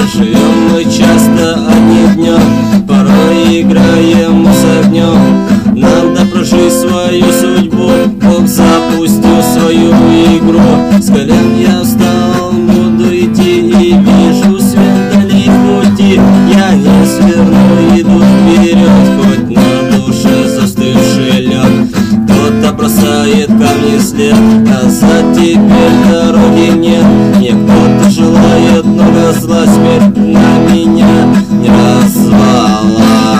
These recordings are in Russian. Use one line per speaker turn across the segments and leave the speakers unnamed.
Живем мы часто одним днем, порой играем с огнем. Надо прожить свою судьбу, Бог запустил свою игру. С колен я встал, буду идти и вижу свет вдали пути. Я не сверну, иду вперед, хоть на душе застывший лед. Кто-то бросает камни вслед, назад теперь дороги нет. Мне кто-то желает много зла, смерть на меня не развала.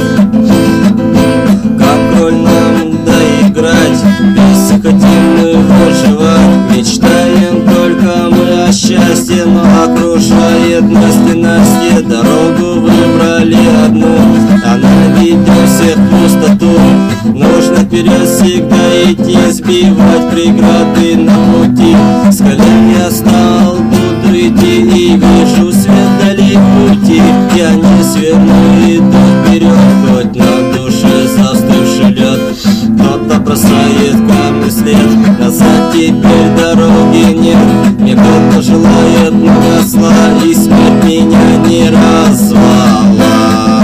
Как роль нам доиграть, вместе хотим мы выживать. Мечтаем только мы о счастье, но окружает нас ненастье. Дорогу выбрали одну, она ведет всех в пустоту. Нужно вперед всегда идти, сбивать преграды на пути. С колен я встал, буду идти и вижу свет вдали пути. Я не сверну, иду вперед, хоть на душе застывший лед. Кто-то бросает камни вслед, назад теперь дороги нет. Мне кто-то желает много зла, и смерть меня не развала.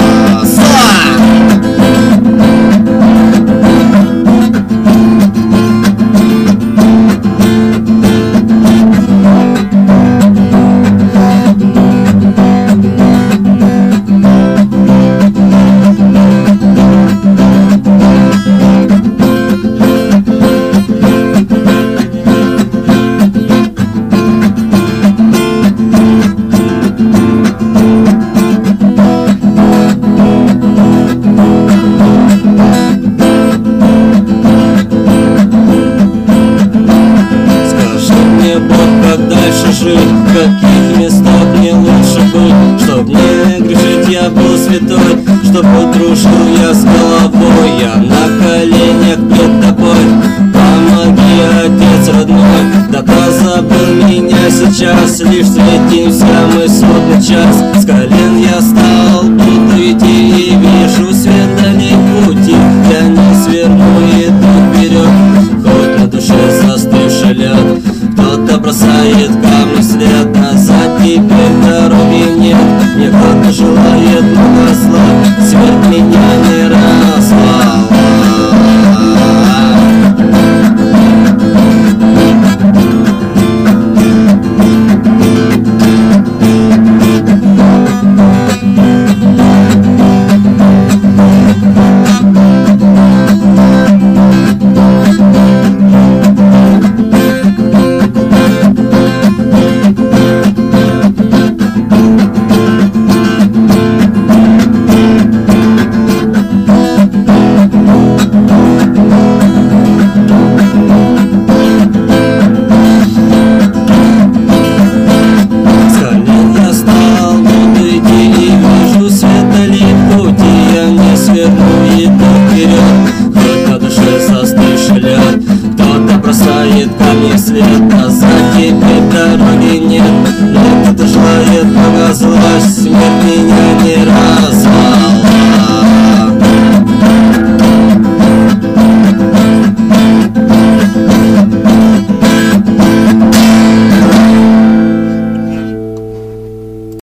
Как дальше жить, в каких местах мне лучше быть, чтоб не грешить я был святой, чтоб дружил я с головой. Я на коленях пред тобой, помоги, Отец родной. Да позабыл меня сейчас, лишь светимся мы судный час. С колен я встал, буду идти и вижу свет вдали пути. Я не сверну, иду вперед, хоть на душе застывший лед. Кто-то бросает камни вслед, назад теперь дороги нет. Мне кто-то желает много зла, смерть меня не развала. Бросает камни вслед, назад теперь дороги нет. Мне кто-то желает много зла, смерть меня не развала.